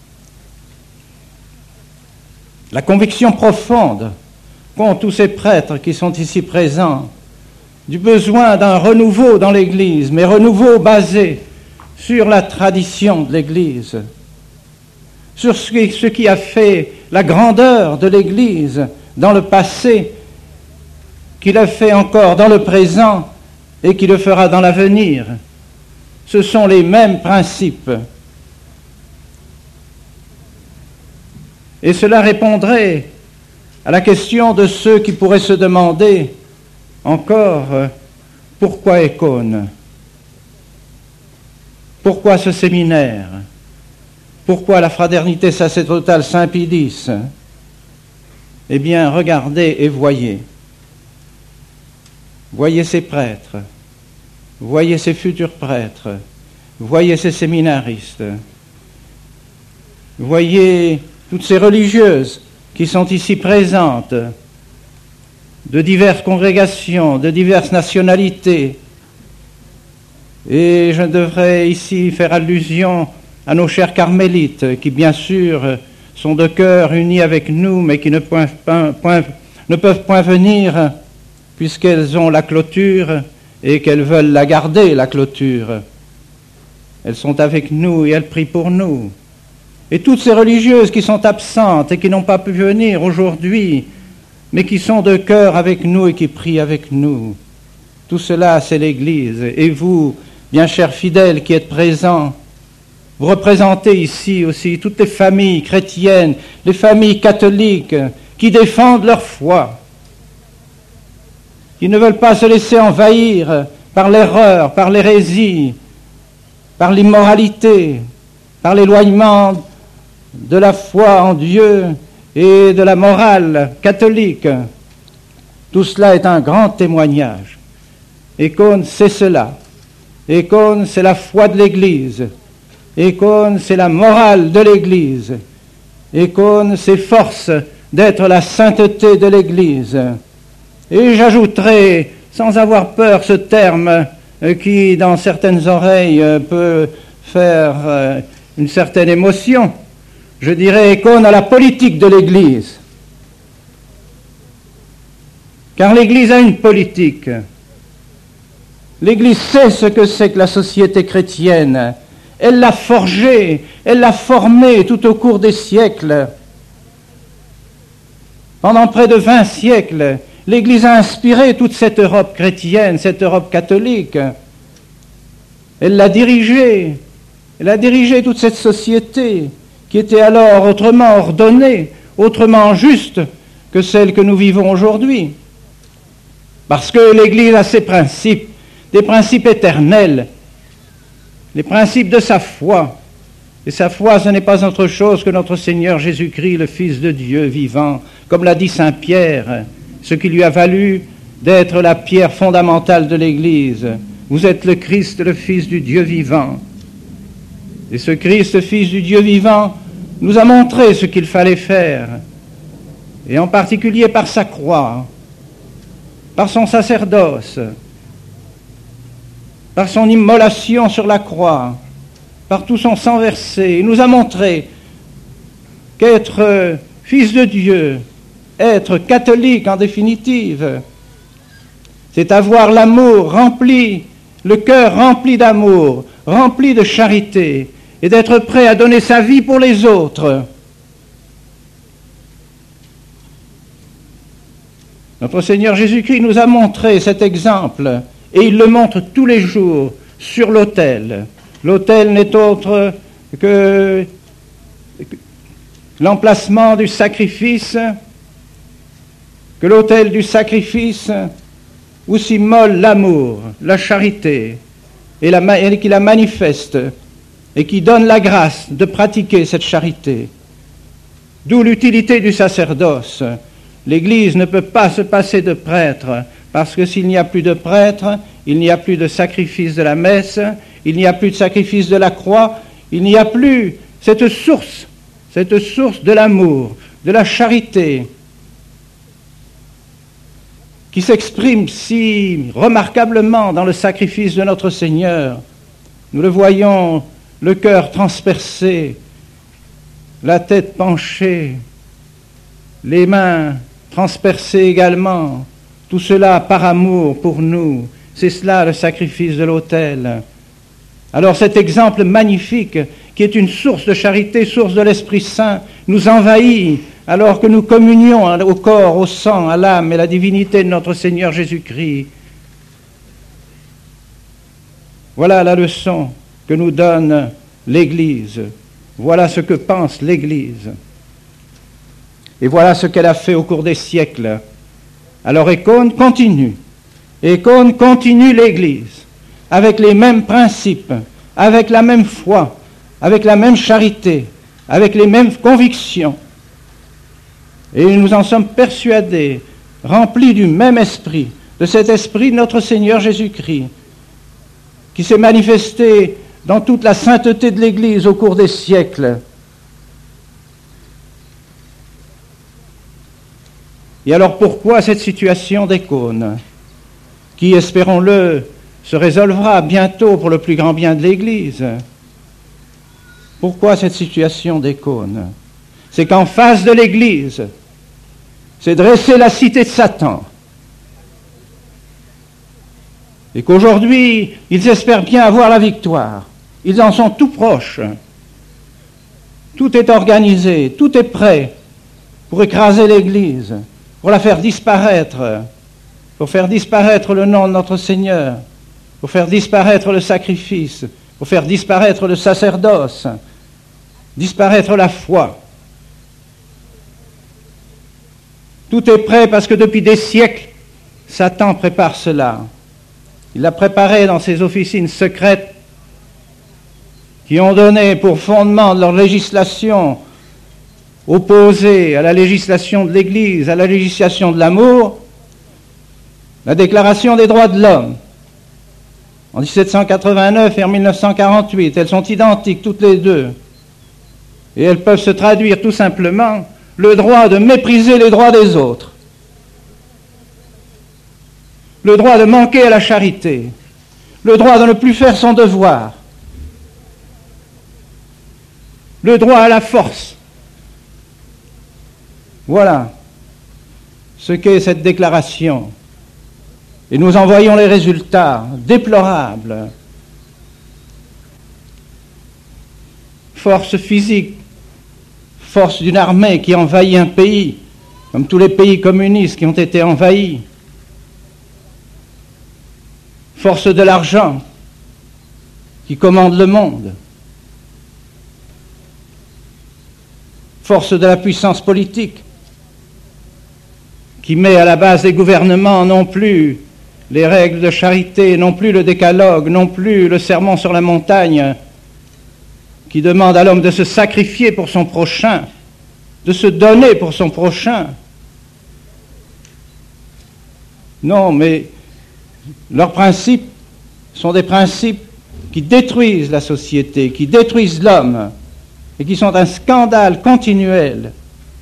la conviction profonde qu'ont tous ces prêtres qui sont ici présents, du besoin d'un renouveau dans l'Église, mais renouveau basé sur la tradition de l'Église, sur ce qui, ce qui a fait la grandeur de l'Église dans le passé, qui le fait encore dans le présent et qui le fera dans l'avenir. Ce sont les mêmes principes. Et cela répondrait à la question de ceux qui pourraient se demander encore pourquoi Écône? Pourquoi ce séminaire? Pourquoi la fraternité sacerdotale Saint-Pie X? Eh bien, regardez et voyez. Voyez ces prêtres, voyez ces futurs prêtres, voyez ces séminaristes, voyez toutes ces religieuses qui sont ici présentes, de diverses congrégations, de diverses nationalités. Et je devrais ici faire allusion à nos chers carmélites, qui bien sûr sont de cœur unis avec nous, mais qui ne, point, point, ne peuvent point venir, puisqu'elles ont la clôture et qu'elles veulent la garder, la clôture. Elles sont avec nous et elles prient pour nous. Et toutes ces religieuses qui sont absentes et qui n'ont pas pu venir aujourd'hui, mais qui sont de cœur avec nous et qui prient avec nous. Tout cela, c'est l'Église. Et vous, bien chers fidèles qui êtes présents, vous représentez ici aussi toutes les familles chrétiennes, les familles catholiques qui défendent leur foi, qui ne veulent pas se laisser envahir par l'erreur, par l'hérésie, par l'immoralité, par l'éloignement de la foi en Dieu et de la morale catholique. Tout cela est un grand témoignage. Icône, c'est cela. Icône, c'est la foi de l'Église. Icône, c'est la morale de l'Église. Icône, c'est force d'être la sainteté de l'Église. Et j'ajouterai, sans avoir peur, ce terme qui, dans certaines oreilles, peut faire une certaine émotion. Je dirais icône à la politique de l'Église. Car l'Église a une politique. L'Église sait ce que c'est que la société chrétienne. Elle l'a forgée, elle l'a formée tout au cours des siècles. Pendant près de vingt siècles, l'Église a inspiré toute cette Europe chrétienne, cette Europe catholique. Elle l'a dirigée, elle a dirigé toute cette société qui était alors autrement ordonnée, autrement juste que celle que nous vivons aujourd'hui. Parce que l'Église a ses principes, des principes éternels, les principes de sa foi. Et sa foi, ce n'est pas autre chose que notre Seigneur Jésus-Christ, le Fils de Dieu vivant, comme l'a dit saint Pierre, ce qui lui a valu d'être la pierre fondamentale de l'Église. Vous êtes le Christ, le Fils du Dieu vivant. Et ce Christ, Fils du Dieu vivant, nous a montré ce qu'il fallait faire, et en particulier par sa croix, par son sacerdoce, par son immolation sur la croix, par tout son sang versé. Il nous a montré qu'être fils de Dieu, être catholique en définitive, c'est avoir l'amour rempli, le cœur rempli d'amour, rempli de charité, et d'être prêt à donner sa vie pour les autres. Notre Seigneur Jésus-Christ nous a montré cet exemple, et il le montre tous les jours sur l'autel. L'autel n'est autre que l'emplacement du sacrifice, que l'autel du sacrifice où s'immole l'amour, la charité, et, la, et qui la manifeste, et qui donne la grâce de pratiquer cette charité. D'où l'utilité du sacerdoce. L'Église ne peut pas se passer de prêtre, parce que s'il n'y a plus de prêtre, il n'y a plus de sacrifice de la messe, il n'y a plus de sacrifice de la croix, il n'y a plus cette source, cette source de l'amour, de la charité, qui s'exprime si remarquablement dans le sacrifice de notre Seigneur. Nous le voyons, le cœur transpercé, la tête penchée, les mains transpercées également, tout cela par amour pour nous. C'est cela le sacrifice de l'autel. Alors cet exemple magnifique, qui est une source de charité, source de l'Esprit Saint, nous envahit alors que nous communions au corps, au sang, à l'âme et à la divinité de notre Seigneur Jésus-Christ. Voilà la leçon que nous donne l'Église. Voilà ce que pense l'Église. Et voilà ce qu'elle a fait au cours des siècles. Alors Icône continue. Icône continue l'Église avec les mêmes principes, avec la même foi, avec la même charité, avec les mêmes convictions. Et nous en sommes persuadés, remplis du même esprit, de cet esprit de notre Seigneur Jésus-Christ, qui s'est manifesté dans toute la sainteté de l'Église au cours des siècles. Et alors pourquoi cette situation des cônes, qui, espérons-le, se résolvera bientôt pour le plus grand bien de l'Église? Pourquoi cette situation des cônes? C'est qu'en face de l'Église, c'est dresser la cité de Satan. Et qu'aujourd'hui, ils espèrent bien avoir la victoire. Ils en sont tout proches. Tout est organisé, tout est prêt pour écraser l'Église, pour la faire disparaître, pour faire disparaître le nom de notre Seigneur, pour faire disparaître le sacrifice, pour faire disparaître le sacerdoce, disparaître la foi. Tout est prêt parce que depuis des siècles, Satan prépare cela. Il l'a préparé dans ses officines secrètes qui ont donné pour fondement de leur législation opposée à la législation de l'Église, à la législation de l'amour, la Déclaration des droits de l'homme. En dix-sept cent quatre-vingt-neuf et en mille neuf cent quarante-huit, elles sont identiques toutes les deux. Et elles peuvent se traduire tout simplement le droit de mépriser les droits des autres, le droit de manquer à la charité, le droit de ne plus faire son devoir, le droit à la force. Voilà ce qu'est cette déclaration. Et nous en voyons les résultats déplorables. Force physique, force d'une armée qui envahit un pays, comme tous les pays communistes qui ont été envahis. Force de l'argent qui commande le monde. Force de la puissance politique qui met à la base des gouvernements non plus les règles de charité, non plus le décalogue, non plus le sermon sur la montagne, qui demande à l'homme de se sacrifier pour son prochain, de se donner pour son prochain. Non, mais leurs principes sont des principes qui détruisent la société, qui détruisent l'homme, et qui sont un scandale continuel.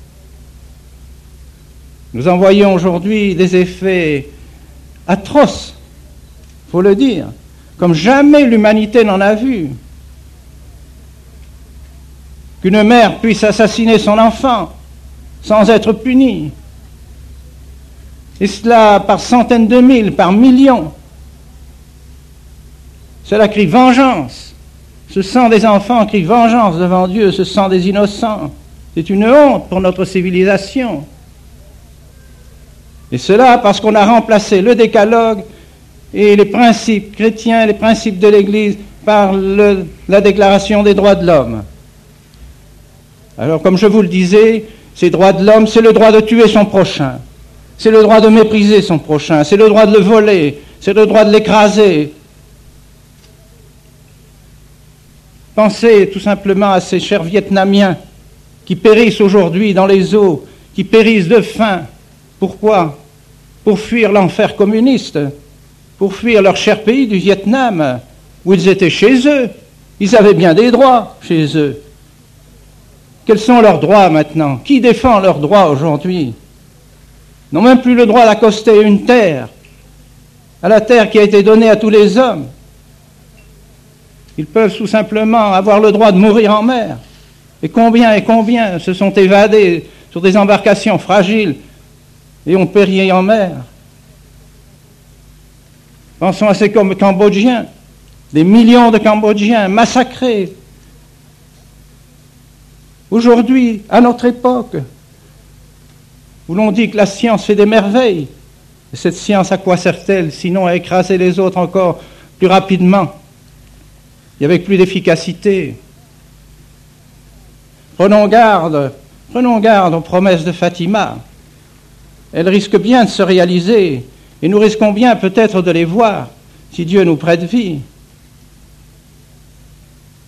Nous en voyons aujourd'hui des effets atroces, il faut le dire, comme jamais l'humanité n'en a vu. Qu'une mère puisse assassiner son enfant sans être punie, et cela par centaines de mille, par millions. Cela crie vengeance. Ce sang des enfants crie vengeance devant Dieu, ce sang des innocents. C'est une honte pour notre civilisation. Et cela parce qu'on a remplacé le décalogue et les principes chrétiens, les principes de l'Église par le, la Déclaration des droits de l'homme. Alors, comme je vous le disais, ces droits de l'homme, c'est le droit de tuer son prochain, c'est le droit de mépriser son prochain, c'est le droit de le voler, c'est le droit de l'écraser. Pensez tout simplement à ces chers Vietnamiens qui périssent aujourd'hui dans les eaux, qui périssent de faim. Pourquoi? Pour fuir l'enfer communiste, pour fuir leur cher pays du Vietnam, où ils étaient chez eux. Ils avaient bien des droits chez eux. Quels sont leurs droits maintenant? Qui défend leurs droits aujourd'hui? Ils n'ont même plus le droit d'accoster une terre, à la terre qui a été donnée à tous les hommes. Ils peuvent tout simplement avoir le droit de mourir en mer. Et combien et combien se sont évadés sur des embarcations fragiles et ont péri en mer. Pensons à ces Cambodgiens, des millions de Cambodgiens massacrés. Aujourd'hui, à notre époque, où l'on dit que la science fait des merveilles, et cette science à quoi sert-elle, sinon à écraser les autres encore plus rapidement et avec plus d'efficacité? Prenons garde, prenons garde aux promesses de Fatima. Elles risquent bien de se réaliser, et nous risquons bien peut-être de les voir, si Dieu nous prête vie.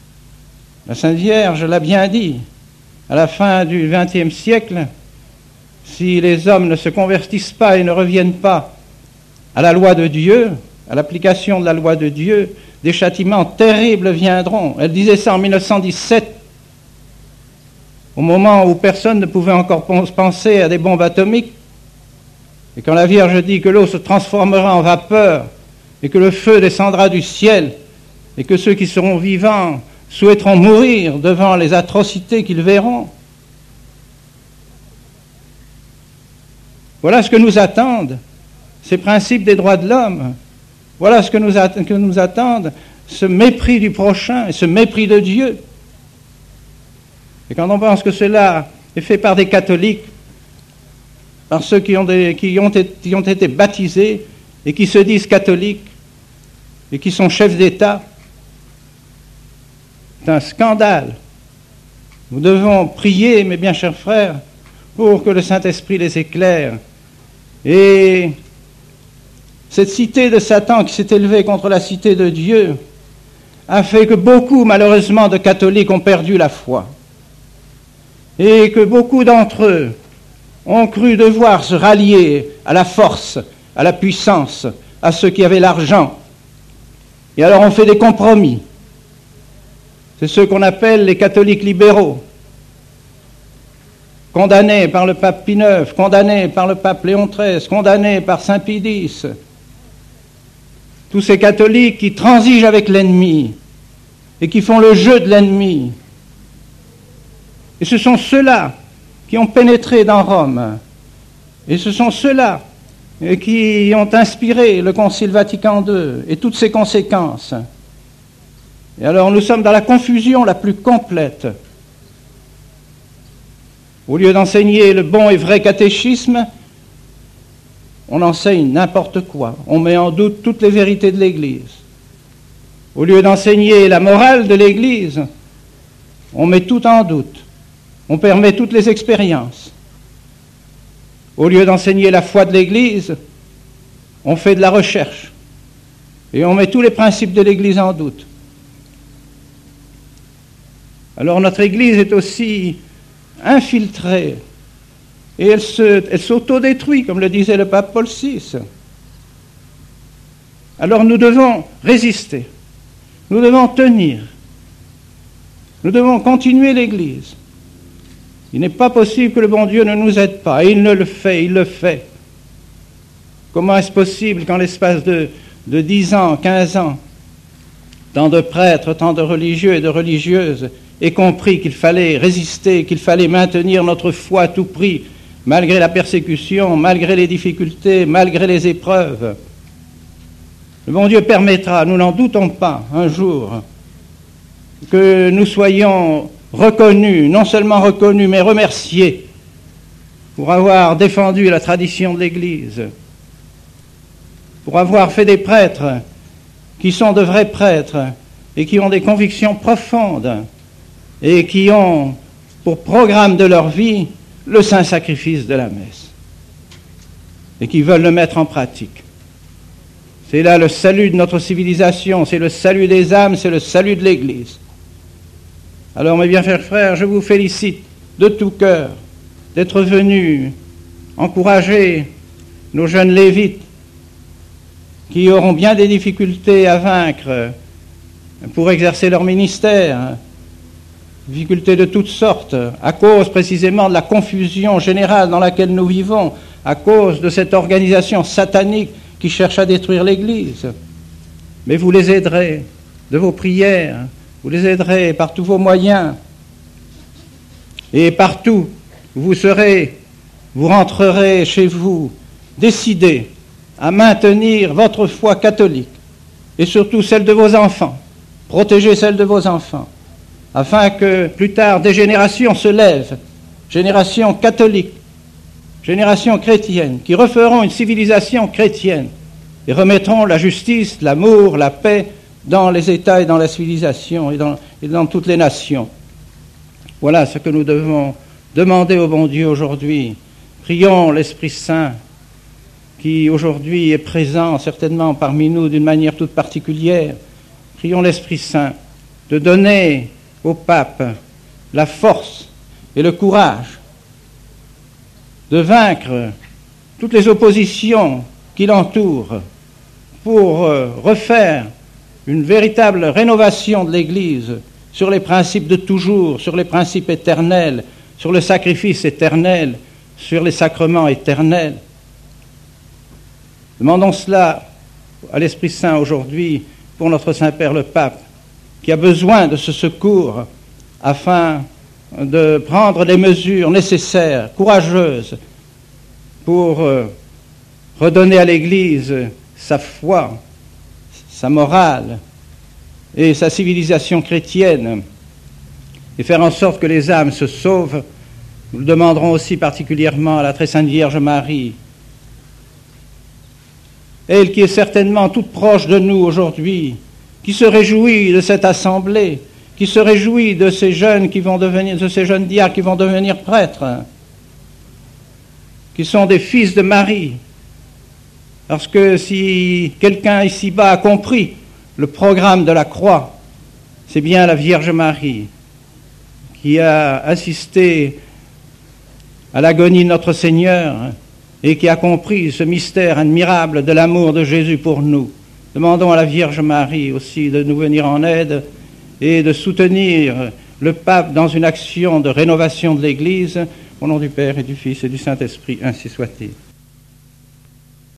La Sainte Vierge l'a bien dit, à la fin du vingtième siècle, si les hommes ne se convertissent pas et ne reviennent pas à la loi de Dieu, à l'application de la loi de Dieu, des châtiments terribles viendront. Elle disait ça en mille neuf cent dix-sept, au moment où personne ne pouvait encore penser à des bombes atomiques. Et quand la Vierge dit que l'eau se transformera en vapeur et que le feu descendra du ciel et que ceux qui seront vivants souhaiteront mourir devant les atrocités qu'ils verront. Voilà ce que nous attendent ces principes des droits de l'homme. Voilà ce que nous, att- que nous attendent, ce mépris du prochain et ce mépris de Dieu. Et quand on pense que cela est fait par des catholiques, par ceux qui ont, des, qui ont, été, qui ont été baptisés et qui se disent catholiques et qui sont chefs d'État, c'est un scandale. Nous devons prier, mes bien chers frères, pour que le Saint-Esprit les éclaire. Et cette cité de Satan qui s'est élevée contre la cité de Dieu a fait que beaucoup, malheureusement, de catholiques ont perdu la foi. Et que beaucoup d'entre eux ont cru devoir se rallier à la force, à la puissance, à ceux qui avaient l'argent. Et alors on fait des compromis. C'est ceux qu'on appelle les catholiques libéraux, condamnés par le pape Pie neuf, condamnés par le pape Léon treize, condamnés par saint Pie dix. Tous ces catholiques qui transigent avec l'ennemi et qui font le jeu de l'ennemi. Et ce sont ceux-là qui ont pénétré dans Rome. Et ce sont ceux-là qui ont inspiré le Concile Vatican deux et toutes ses conséquences. Et alors nous sommes dans la confusion la plus complète. Au lieu d'enseigner le bon et vrai catéchisme, on enseigne n'importe quoi. On met en doute toutes les vérités de l'Église. Au lieu d'enseigner la morale de l'Église, on met tout en doute. On permet toutes les expériences. Au lieu d'enseigner la foi de l'Église, on fait de la recherche. Et on met tous les principes de l'Église en doute. Alors notre Église est aussi infiltrée. Et elle, se, elle s'autodétruit, comme le disait le pape Paul six. Alors nous devons résister. Nous devons tenir. Nous devons continuer l'Église. Il n'est pas possible que le bon Dieu ne nous aide pas. Et il ne le fait, il le fait. Comment est-ce possible qu'en l'espace de, de dix ans, quinze ans, tant de prêtres, tant de religieux et de religieuses aient compris qu'il fallait résister, qu'il fallait maintenir notre foi à tout prix, malgré la persécution, malgré les difficultés, malgré les épreuves. Le bon Dieu permettra, nous n'en doutons pas, un jour, que nous soyons reconnus, non seulement reconnus, mais remerciés pour avoir défendu la tradition de l'Église, pour avoir fait des prêtres qui sont de vrais prêtres et qui ont des convictions profondes et qui ont pour programme de leur vie le saint sacrifice de la messe et qui veulent le mettre en pratique. C'est là le salut de notre civilisation, c'est le salut des âmes, c'est le salut de l'Église. Alors, mes bien chers frères, je vous félicite de tout cœur d'être venus encourager nos jeunes lévites qui auront bien des difficultés à vaincre pour exercer leur ministère, difficultés de toutes sortes, à cause précisément de la confusion générale dans laquelle nous vivons, à cause de cette organisation satanique qui cherche à détruire l'Église. Mais vous les aiderez de vos prières, vous les aiderez par tous vos moyens, et partout où vous serez, vous rentrerez chez vous, décidés à maintenir votre foi catholique, et surtout celle de vos enfants, protéger celle de vos enfants, afin que plus tard des générations se lèvent, générations catholiques, générations chrétiennes, qui referont une civilisation chrétienne, et remettront la justice, l'amour, la paix dans les États et dans la civilisation et dans, et dans toutes les nations. Voilà ce que nous devons demander au bon Dieu aujourd'hui. Prions l'Esprit Saint qui aujourd'hui est présent certainement parmi nous d'une manière toute particulière. Prions l'Esprit Saint de donner au pape la force et le courage de vaincre toutes les oppositions qui l'entourent pour euh, refaire une véritable rénovation de l'Église sur les principes de toujours, sur les principes éternels, sur le sacrifice éternel, sur les sacrements éternels. Demandons cela à l'Esprit Saint aujourd'hui pour notre Saint-Père le Pape, qui a besoin de ce secours afin de prendre les mesures nécessaires, courageuses, pour euh, redonner à l'Église sa foi, sa morale et sa civilisation chrétienne, et faire en sorte que les âmes se sauvent. Nous le demanderons aussi particulièrement à la très sainte Vierge Marie, elle qui est certainement toute proche de nous aujourd'hui, qui se réjouit de cette assemblée, qui se réjouit de ces jeunes qui vont devenir, de ces jeunes diacres qui vont devenir prêtres, qui sont des fils de Marie. Parce que si quelqu'un ici-bas a compris le programme de la croix, c'est bien la Vierge Marie qui a assisté à l'agonie de notre Seigneur et qui a compris ce mystère admirable de l'amour de Jésus pour nous. Demandons à la Vierge Marie aussi de nous venir en aide et de soutenir le pape dans une action de rénovation de l'Église. Au nom du Père et du Fils et du Saint-Esprit, ainsi soit-il.